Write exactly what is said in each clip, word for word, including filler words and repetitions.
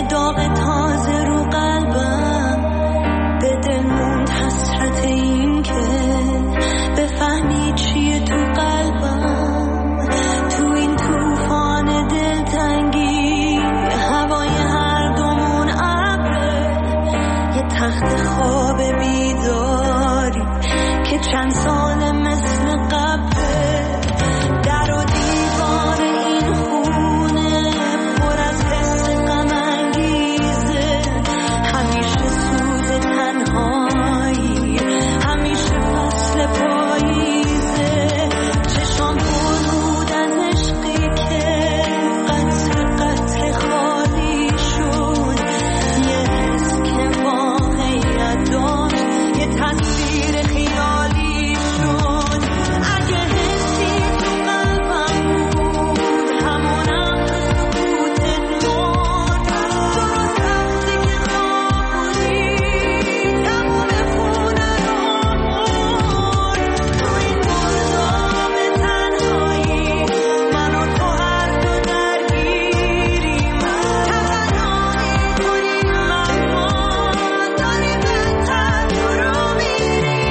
یه داغ تازه رو قلبم، به دل موند حسرت این که بفهمی چیه تو قلبم. تو این طوفان دلتنگی هوای هر دومون ابره، یه تخت خواب بیداری که چند سال مثل قبله. در و دیوار این خونه پر از حس غم انگیزه، همیشه سوز تنهایی، همیشه فصل پاییزه. چشام پر بود از عشقی که قطر قطر خالی شد، یه حس که واقعیت داشت، یه تصویر خیالی شد. اگه حسی تو قلبم بود همونم تو سکوتت مرد، درست وقتی که خواب بودی تموم خونه رو مرد. تو این مرداب تنهایی من و تو هر دو درگیریم، تمنا میکنیم اما داریم بهتر جلو میریم.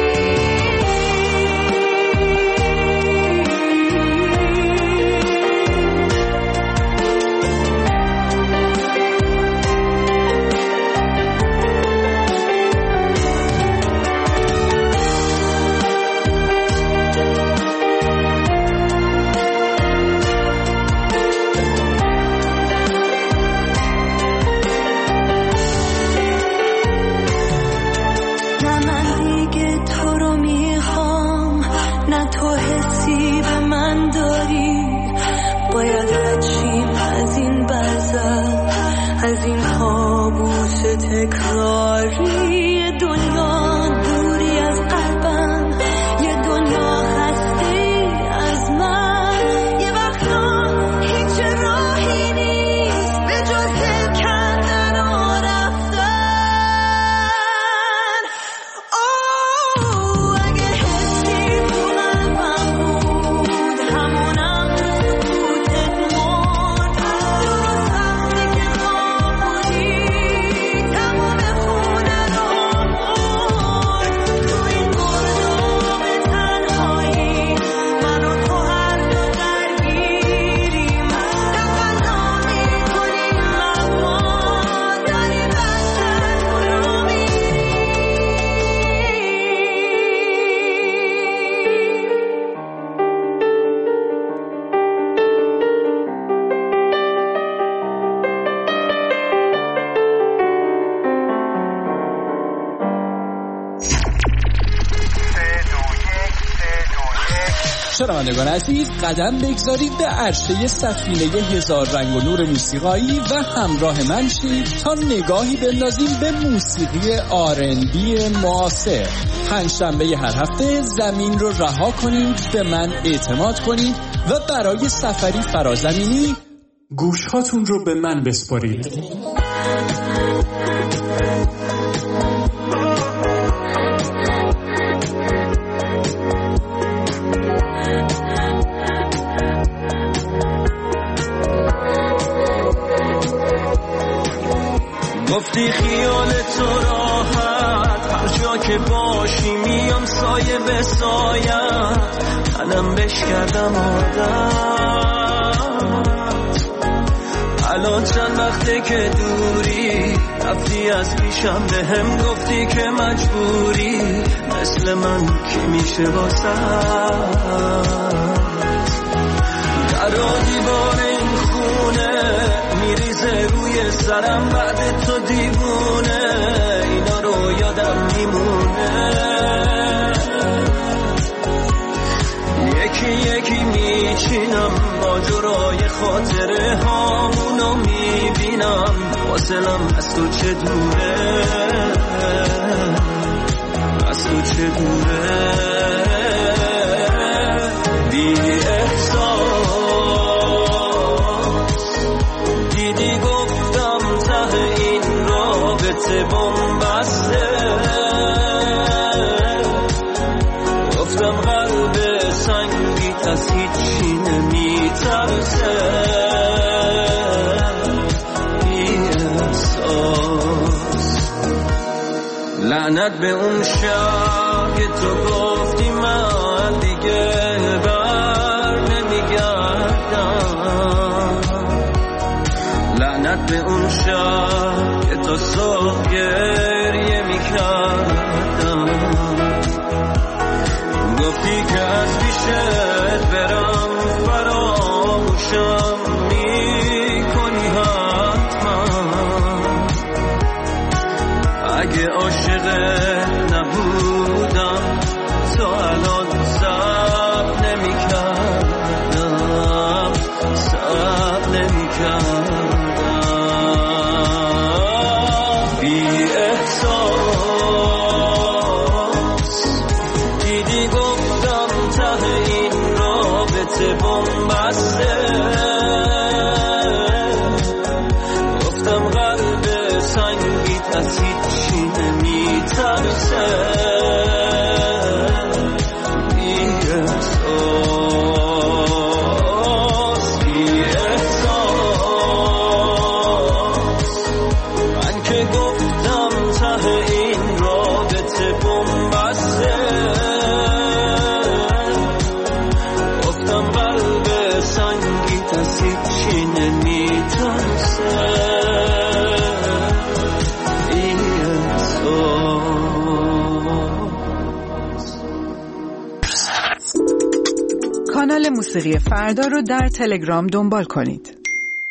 نه من دیگه تو رو میخوام، نه تو حسی به من داری. باید رد شیم از این برزخ، از این کابوس تکراری. یه دنیا دوری از قلبم، یه دنیا هستی از من. یه وقتا هیچ راهی نیست به جز دل کندن و رفتن. اوه اگه حسی تو قلبم بود همونم تو سکوتت مرد، درست وقتی که خواب بودی تموم خونه رو مرد. تو این مرداب تنهایی من و تو هر دو درگیریم، تمنا میکنیم اما داریم بدتر جلو میریم. شنوندگان عزیز، قدم بگذارید به عرشه سفینه هزار رنگ و نور موسیقایی و همراه من شید تا نگاهی بندازیم به موسیقی آر ان بی معاصر. پنجشنبه هر هفته زمین رو رها کنید، به من اعتماد کنید و برای سفری فرازمینی گوشهاتون رو به من بسپارید. گفتی خیال تو راحت، هر جا که باشی میام سایه به سایت، منم بش کردم عادت. الان چند وقته که دوری، رفتی از پیشم به هم گفتی که مجبوری، مثل من کی میشه واسه در دیوار این خونه میریزه روی سرم بعد تو دیوونه، اینا رو یادم میمونه. یکی یکی میچینم ماجرای خاطره هامونو میبینم، واصلم از تو چه دوره، از تو چه دوره. بی احساس دیدی گفتم ته این رابطه بنبسته، گفتم قلب سنگیت از هیچی نمیترسه. بی لعنت به اون شب که تو گفتی من دیگه بر نمیگردم، لعنت به اون شب که تو صبح گریه میکردم، گفتی که از پیشت برم فراموشم میکنی حتما، اگه عاشقت نبودم تو الان صبر نمیکردم، صبر نمیکردم. بی احساس دیدی گفتم ته این رابطه بنبسته، گفتم قلب سنگیت از هیچی نمیترسه. بی احساس بی احساس من که گفتم ته این رابطه بنبسته، گفتم قلب سنگیت از هیچی نمیترسه. کانال موسیقی فردا رو در تلگرام دنبال کنید.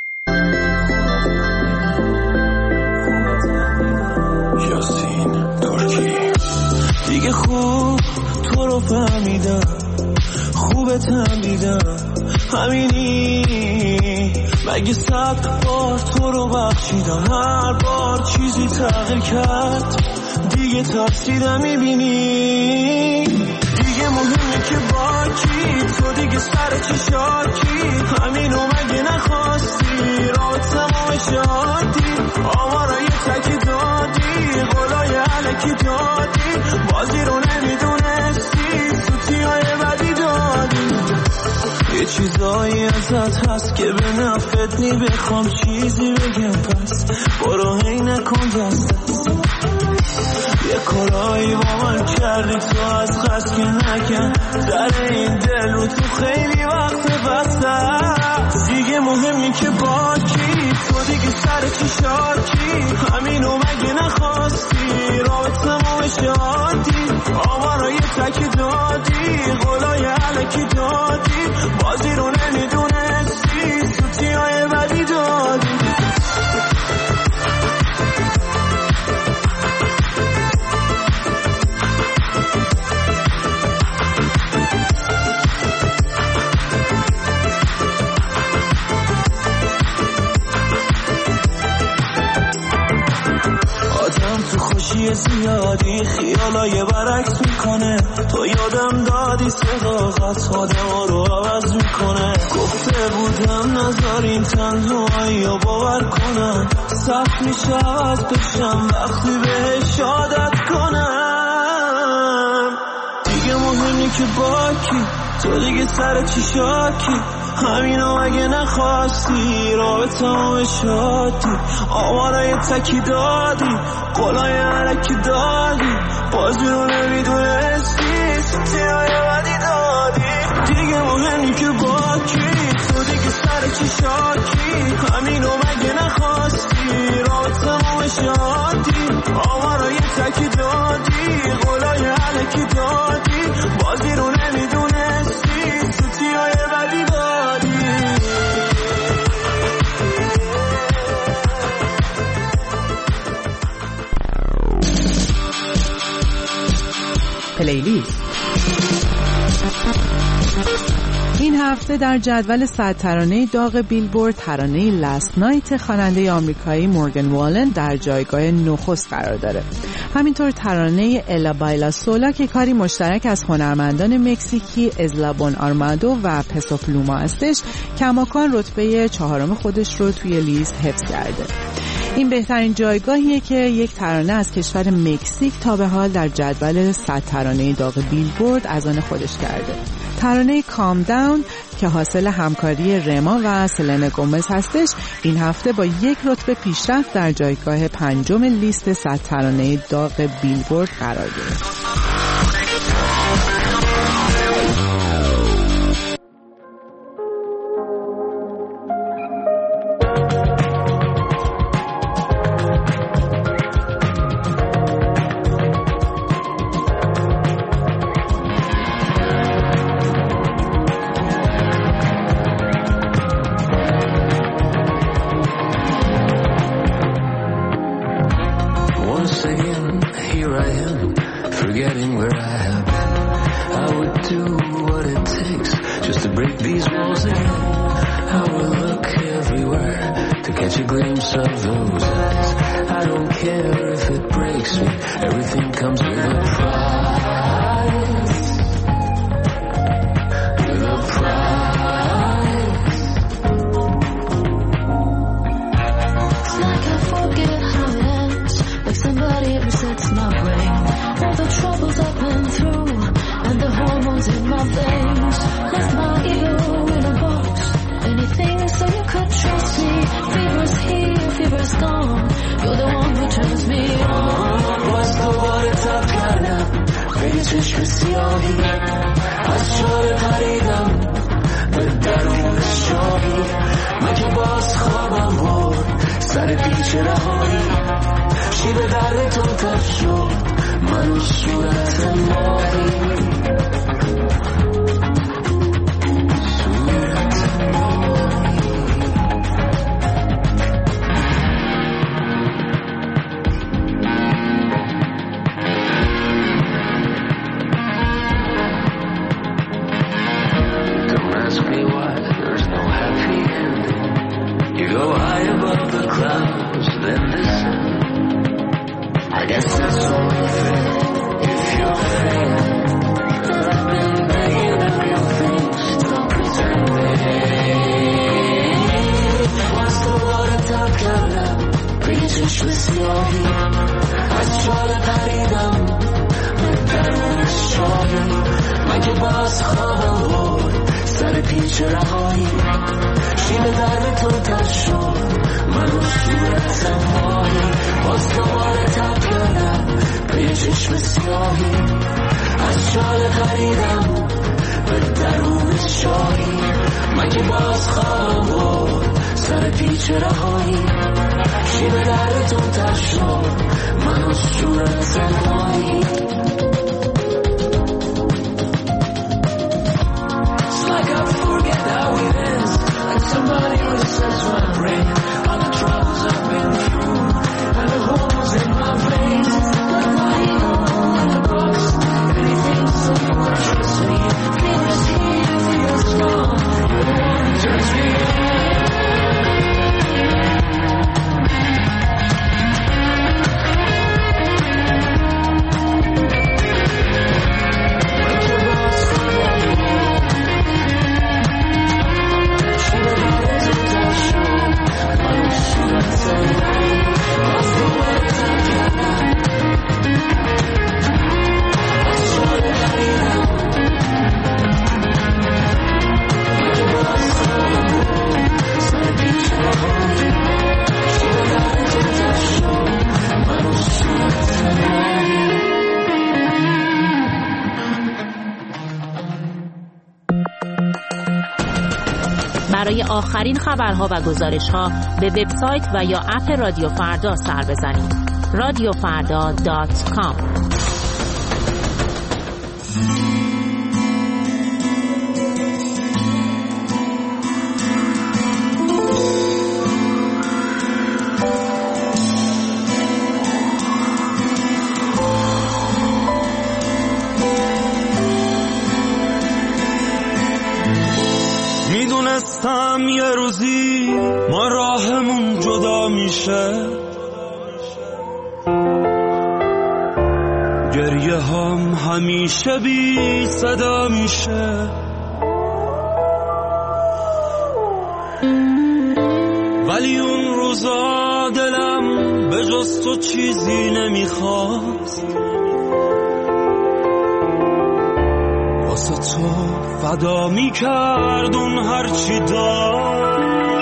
یاسین ترکی. دیگه خوب تو رو فهمیدم، خوبتم دیدم، همینی مگه صد بار تو رو بخشیدم، هر بار چیزی تغییر کرد دیگه تاثیر میبینی. دیگه مهمه که با کی تو دیگه سر چی شاکی، همینو مگه نخواستی راه تمام شادی، آوارای تکی دادی قولای علکی دادی، بازی رو نمیدونستی سوتی های بدی دادی. یه چیزایی ازت هست که به نفت نی، بخوام چیزی بگم پس برو هی نکن دست دست. یه کارایی با من کردی تو از خست که نکن، در این دل رو تو خیلی وقت بسته. دیگه مهمی که با کی تو دیگه سر چی شاکی، همینو مگه نخواستی راه تمام شادی، آوارای تکی دادی قولای علکی دادی، بازی رو نمیدونستی سوتی های بدی دادی. خوشی زیادی خیالای برعکس میکنه، تو یادم دادی صداقت آدم رو عوض میکنه. گفته بودم نذارین تنهایی رو باور کنم، سخت میشه عوض بشم وقتی بهش عادت کنم. دیگه مهمی که با کی تو دیگه سر چی شاکی، همینو اگه نخواستی راه تمام شادی، آوارای تکی دادی قولای علکی دادی، بازی رو نمیدونستی سوتی های بدی دادی. دیگه مهمی که با کی تو دیگه سر چی شاکی، همینو مگه نخواستی راه تمام شادی، آوارای تکی دادی قولای علکی دادی، بازی رو نمیدونستی سوتی های بدی دادی. پلیلیست این هفته در جدول صد ترانه داغ بیلبورد ترانه لاست نایت خواننده آمریکایی مورگان والن در جایگاه نخست قرار داره. همینطور ترانه الا بایلا سولا که کاری مشترک از هنرمندان مکزیکی ازلابون آرمادو و پسو پلوما استش کماکان رتبه چهارم خودش رو توی لیست حفظ کرده. این بهترین جایگاهیه که یک ترانه از کشور مکزیک تا به حال در جدول صد ترانه داغ بیلبورد از آن خودش کرده. ترانه کام داون که حاصل همکاری رما و سلنا گومز هستش، این هفته با یک رتبه پیشرفت در جایگاه پنجم لیست صد ترانه داغ بیلبورد قرار گرفت. چشم سیاهی از چاره پریدم به درون شاهی، من که باز خوابم برد سر پیچ رهایی، شیب درد تو تر شد من و صورت ماهی. برای آخرین خبرها و گزارش‌ها به وبسایت و یا اپ رادیو فردا سر بزنید. رادیو فردا دات کام. میدونستم یه روزی ما راهمون جدا میشه، گریه هم همیشه بی صدا میشه، ولی اون روزا دلم به جز تو چیزی نمیخواست، واسه تو فدا میکرد اون هرچی داشت.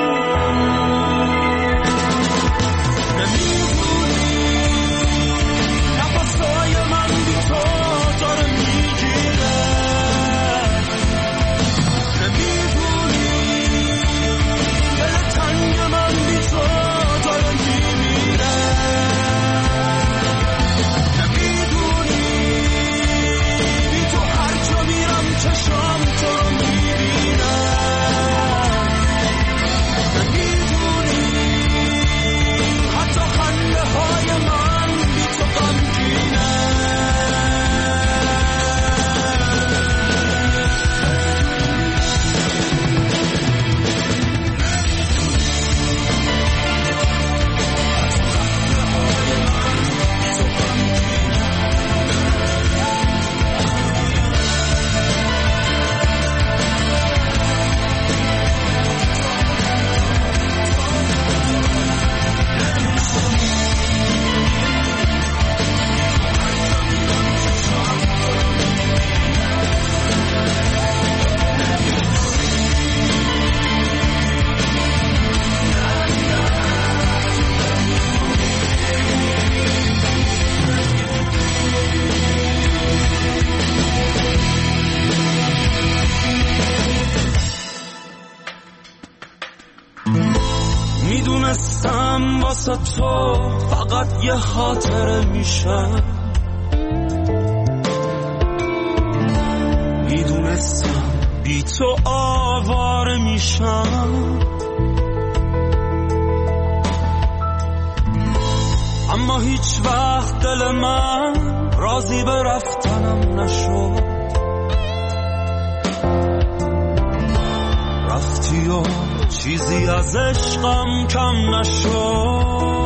میدونستم واسه تو فقط یه خاطره میشم، میدونستم بی تو آواره میشم، اما هیچ وقت دل من راضی به رفتنم نشد. رفتی و چیزی از عشقم کم نشد.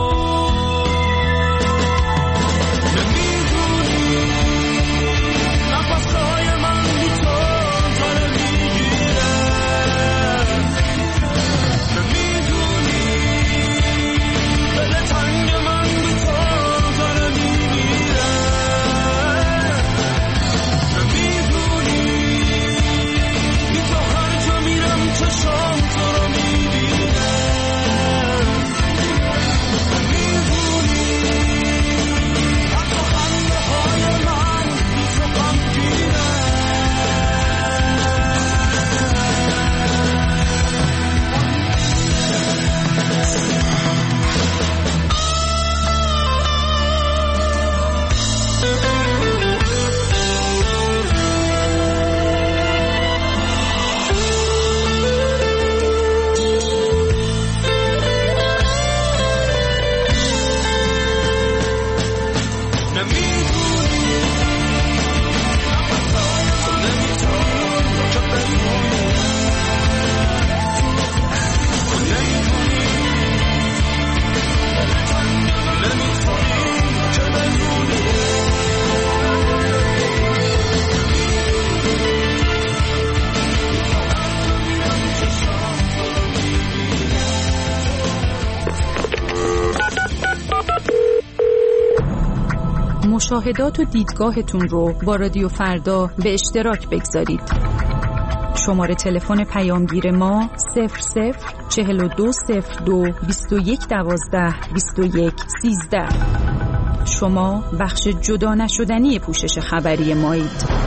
مشاهدات و دیدگاهتون رو با رادیو فردا به اشتراک بگذارید. شماره تلفن پیامگیر ما صفر صفر چهل و دو صفر دو بیست و یک دوازده بیست و یک سیزده. شما بخش جدا نشدنی پوشش خبری مایید.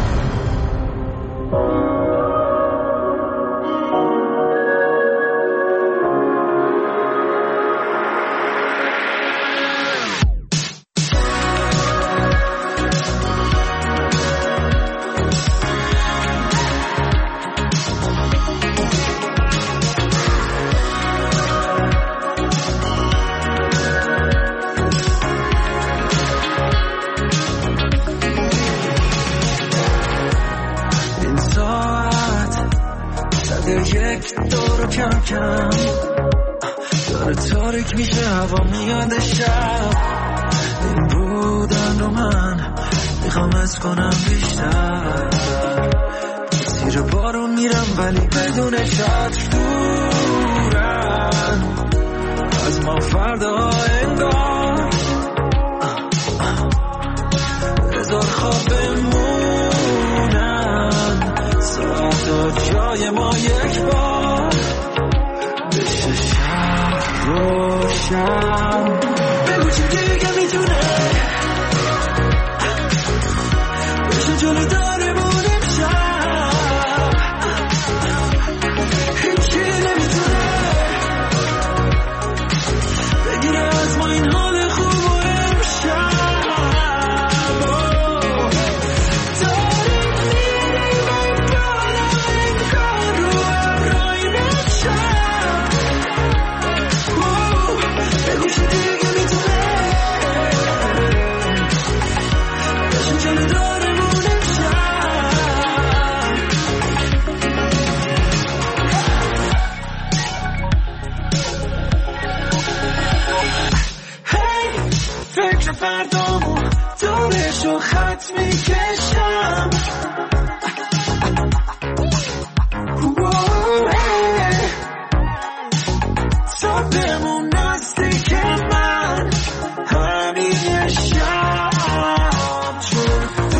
یک دور کم کم داره تاریک میشه، هوا میاد شب. این بودن رو من میخوام از کنم بیشتر، زیر بارون میرم ولی بدون چتر دورم از ما فردا انگار جای ما یک بار بشه شب روشن. بگو چی دیگه میتونه بشه جلو دارمون امشب. هیچی نمیتونه بگیره از ما این حال خوب و امشب. فردامو دورشو خط میکشم. تا بمون نزدیک من همین شب، چون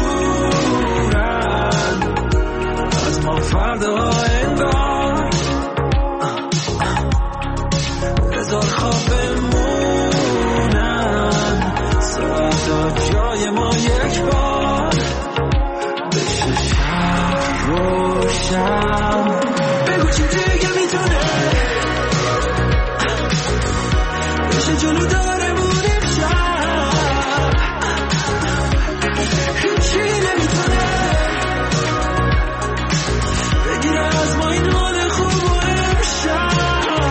دورن از ما فردا انگار بذار خواب جای ما یک بار بشه شب روشن. بگو چی دیگه میتونه بشه جلو دارمون امشب. هیچی نمیتونه بگیره از ما این حال خوب و امشب.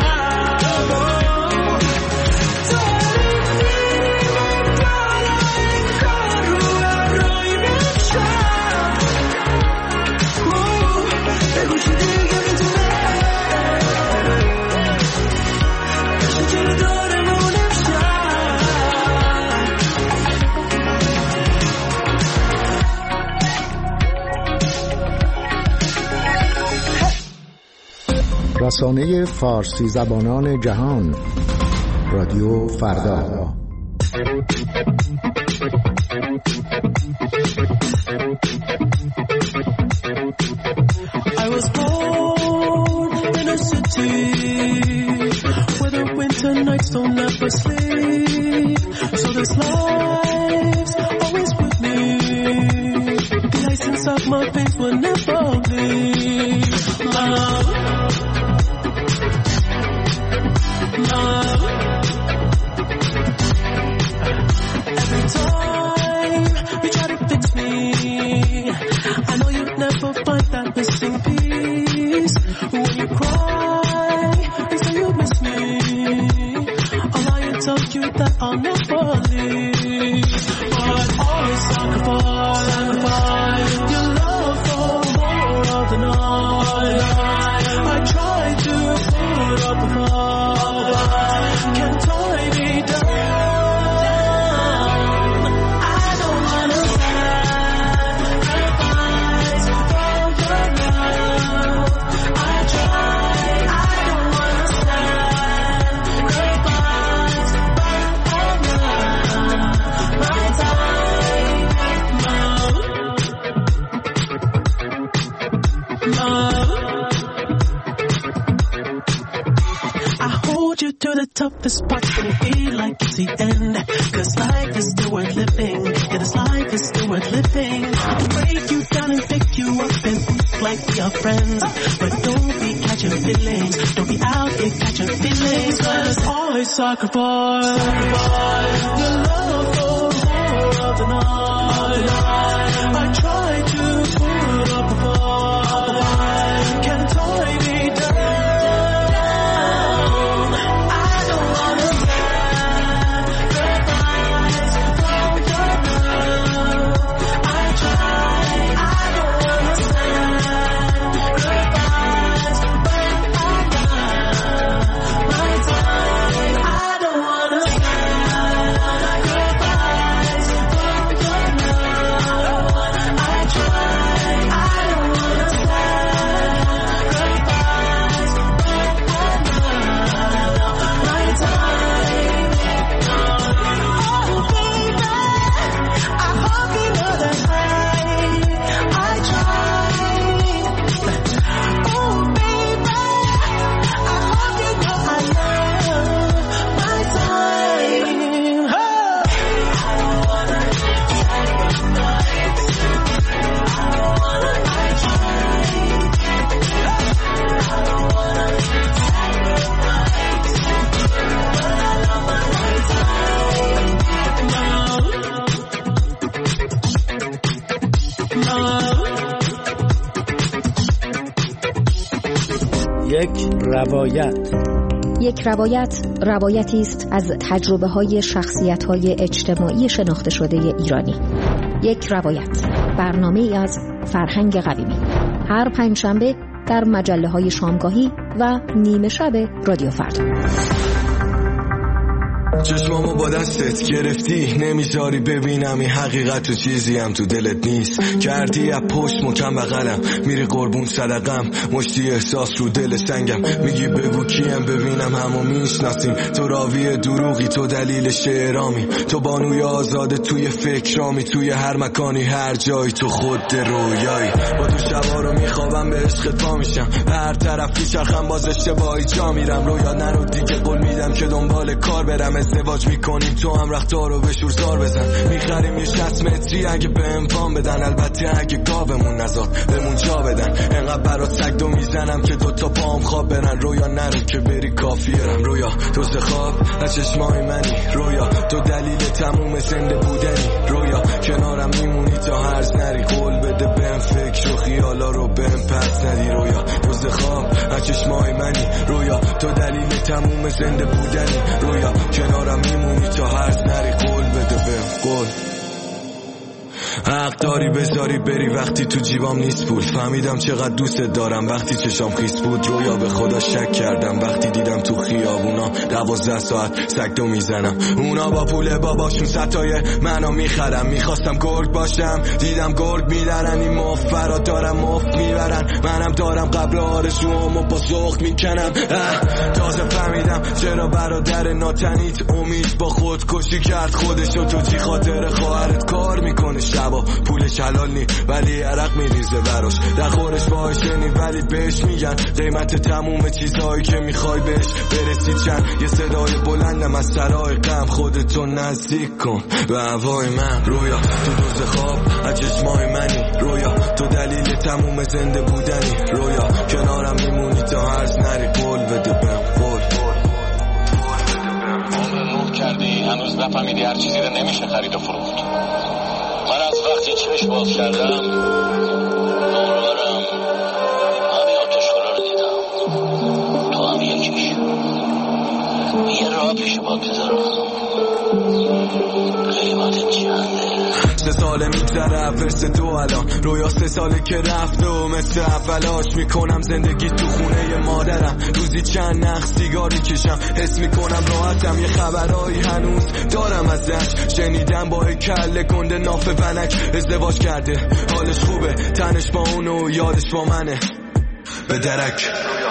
رسانه فارسی زبانان جهان، رادیو فردا. I was born in a city where the winter nights don't ever sleep, so this life's always with me. The ice inside my veins will never bleed. Love, love. Every time you try to fix me, I know you'd never find that missing piece. When you cry and say you miss me, I'll lie and tell you that I'll never leave. But always sacrifice, sacrifice your love for more of the night. I try to put up a fight, can't tie me down. I don't wanna sacrifice for your love. I try, I don't wanna sacrifice for your love. My time, love, love. I hold you to the toughest part when you feel like it's the end. Cause life is still worth living. Yeah, this life is still worth living. I can break you down and pick you up and act like we are friends. But don't be catching feelings. Don't be out here catching feelings. Cause always sacrifice, sacrifice your love for more of the night. I try to put up a fight, can't tie me down. I یک روایت. یک روایت روایتی است از تجربه های شخصیت های اجتماعی شناخته شده ایرانی. یک روایت، برنامه ای از فرهنگ قویمی، هر پنجشنبه در مجله های شامگاهی و نیمه شب رادیو فردا. چشمامو با دستت گرفتی، نمیذاری ببینم این حقیقت و چیزی هم تو دلت نیست. کردی از پشت مکم بغلم، میری قربون صدقم، مشتی احساس رو دل سنگم. میگی بگو کیم ببینم همو میشناسیم. تو راوی دروغی، تو دلیل شعرامی، تو بانوی آزاده توی فکرامی، توی هر مکانی هر جایی تو خود رویایی. با تو شبا رو میخوابم به عشقت پا میشم، هر طرف میچرخم باز اشتباهی جا میرم. رویا نرو دیگه قول میدم که دنبال کار برم. ازدواج میکنیم تو هم رختارو به شورزار بزن. میخریم یه شصت متری اگه به امپان بدن، البته اگه گاومون نزار بمون جا بدن. انقدر برات سگدو میزنم که دوتا پام خواب برن. رویا نرو که بری کافیرم. رویا تو خواب از چشمای منی، رویا تو دلیل تموم زنده بودنی. رویا کنارم میمونی تا هرز نری، قول بده بهم فکر و خیالا رو بهم پس ندی. رویا تو خواب از چشمای منی، رویا تو دلیل تموم زنده بودنی. رویا کنارم میمونی تا هرز نری، قول بده بهم قول. حق داری بذاری بری وقتی تو جیبام نیست پول. فهمیدم چقدر دوست دارم وقتی چشام خیس بود. رویا به خدا شک کردم وقتی دیدم تو خیابونا دوازده ساعت سگدو میزنم. اونا با پول باباشون ستای منو میخرم. میخواستم گرگ باشم دیدم گرگ میدارن. این مفت دارم مفت میبرن. منم دارم قبل آرزوامو با ذوق میکنم. تازه فهمیدم چرا برادر ناتنیت امید با خودکشی کرد خودشو. تو چی خاطر خواهرت کار میکنه شبا، پولش حلال نی ولی عرق میریزه براش. در خورش باشه نی ولی بهش میگن قیمت تموم چیزهایی که میخوای بهش برسی چند. یه صدای بلندم از سرای غم، خودتو نزدیک کن به هوای من. رویا تو دوز خواب از چشمای منی، رویا تو دلیل تموم زنده بودنی. رویا کنارم میمونی تا هرز نری، قول بده بهم قول. عمر نور کردی هنوز نفهمیدی هر چیزی رو نمیشه خرید و فروخت. من از وقتی چشم باز کردم دوربرم همه آتش‌ها رو دیدم. تو هم یکیش. یه راه پیش باید بذارم، قیمت چنده؟ سه ساله میگذره فرس دو الان. رویا سه ساله که رفت و مثل اولاش میکنم زندگی تو خونه مادرم. روزی چند نخ سیگاری کشم، حس میکنم راحتم. یه خبرایی هنوز دارم ازش، شنیدم با کله گنده ناف ونک ازدواج کرده. حالش خوبه، تنش با اونو یادش با منه. به درک